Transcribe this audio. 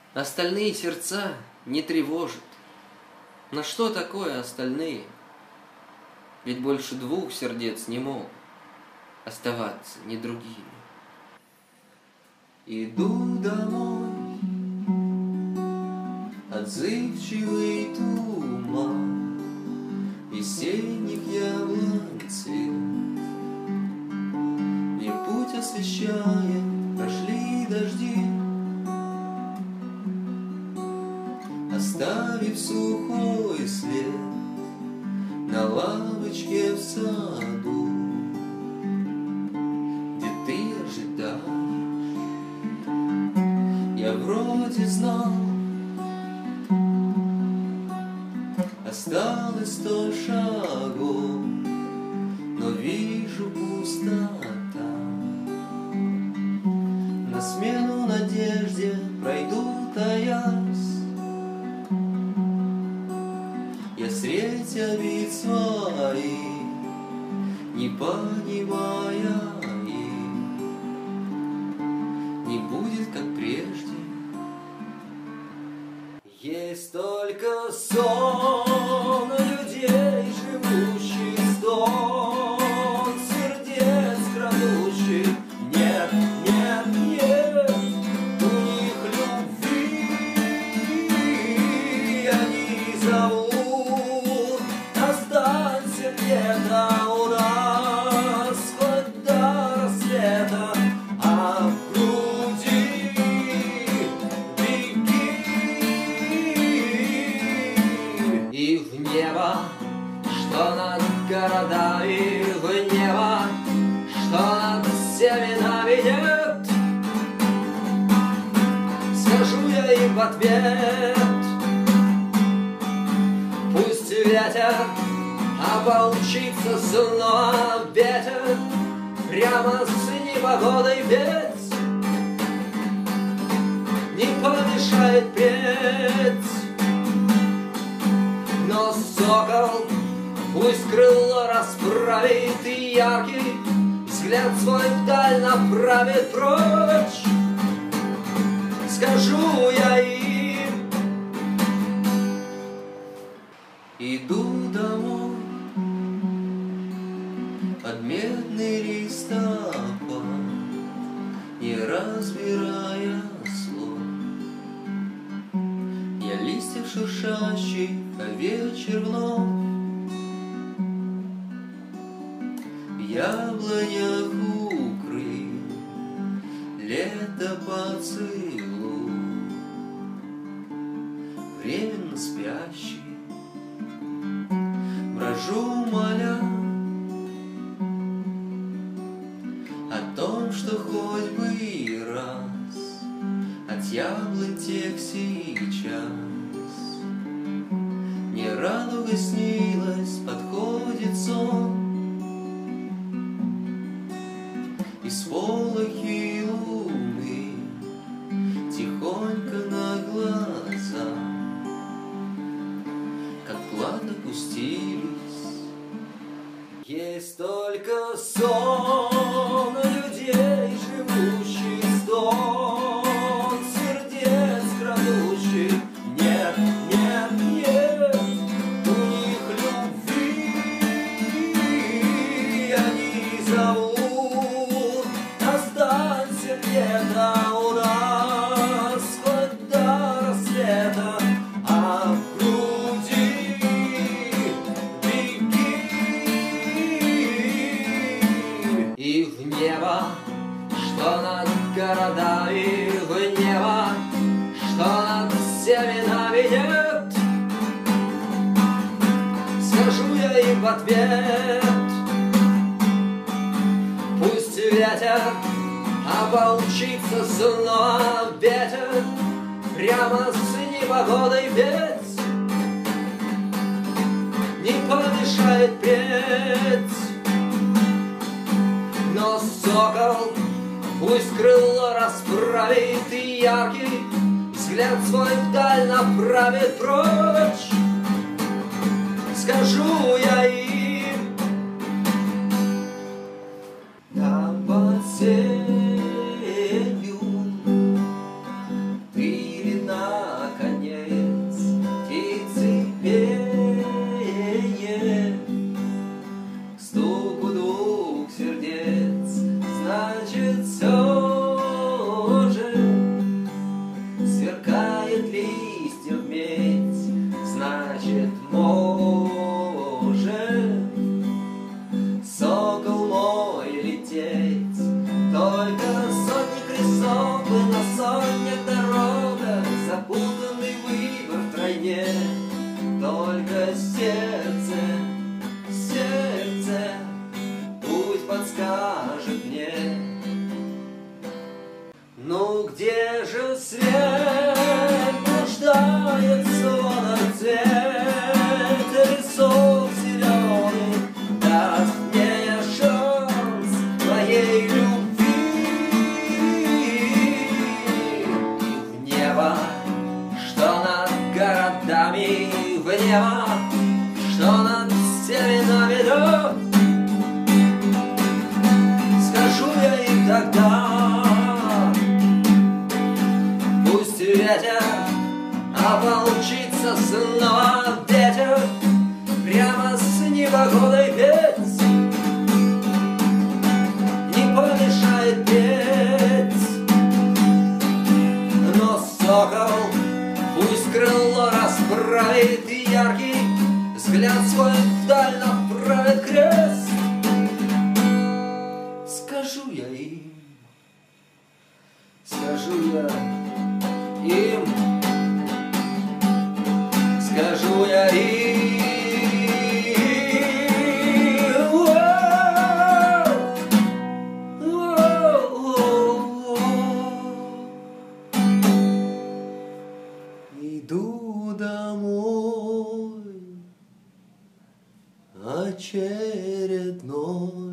Остальные сердца не тревожат. Но что такое остальные? Ведь больше двух сердец не могут оставаться не другими. Иду домой, отзывчивый туман весенних яблонь цвет. Мне путь освещая, прошли дожди, оставив сухой след на лавочке в саду, где ты ожидаешь. Я вроде знал, осталось 100 шагов, но вижу пустота. На смену надежде пройду таясь, я средь обид своих, не понимая их, не будет как прежде. Есть только сон людей, живущих, стон сердец крадущих. Нет, нет, нет, у них любви они зовут. Останься где-то у нас хоть до рассвета, а в груди беги. И в небо, что над городами, в небо, что над семенами нет, скажу я им в ответ. Пусть ветер ополчится снова, ветер прямо с непогодой петь не помешает петь. Но сокол пусть крыло расправит и яркий взгляд свой вдаль направит прочь, скажу я им. Иду домой под медный листопад, не разбирая слов. Я листьев шуршащих, а вечер вновь в яблонях укрыл лето поцелуй, временно спящий. Брожу, моля о том, что хоть бы и раз от яблонь тех сейчас мне радуга снилась, подходит сон, и сполохи луны тихонько на глаза, как клад опустились. Есть только сон людей, живущих, стон сердец крадущих. Нет, нет, нет, у них любви они зовут. Останься где-то у нас хоть до рассвета, а в груди беги. И в небо, что над городами, в небо, что над семенами нет, скажу я им в ответ. Пусть ветер ополчится снова, ветер прямо с непогодой петь не помешает петь. Но сокол пусть крыло расправит и яркий взгляд свой вдаль направит прочь, скажу я им. Там под сенью ты видна Тропы на сотнях дорогах, запутанный выбор в тройне. Только сердце, сердце путь подскажет мне. Ну где же свет нуждается в цвет лесов зеленых, даст мне шанс моей любви. В небо, что над городами, в небо, что над всеми нами, да, скажу я им тогда. Пусть ветер ополчится снова, ветер прямо с непогодой петь не помешает петь. Но сокол пусть крыло расправит, и яркий взгляд свой вдаль направит крест. Скажу я им, скажу я им, скажу я им. Иду домой очередной.